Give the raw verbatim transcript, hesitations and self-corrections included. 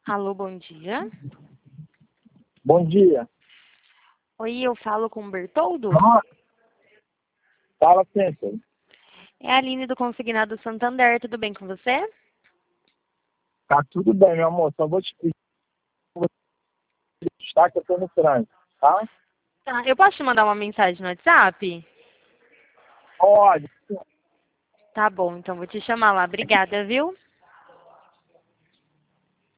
Alô, bom dia. Bom dia. Oi, eu falo com o Bertoldo? Ah, fala sempre. É a Aline do Consignado Santander, tudo bem com você? Tá tudo bem, meu amor. Só vou te pedir destaque, eu tô no trânsito, tá? Tá, eu posso te mandar uma mensagem no WhatsApp? Pode. Tá bom, então vou te chamar lá. Obrigada, viu?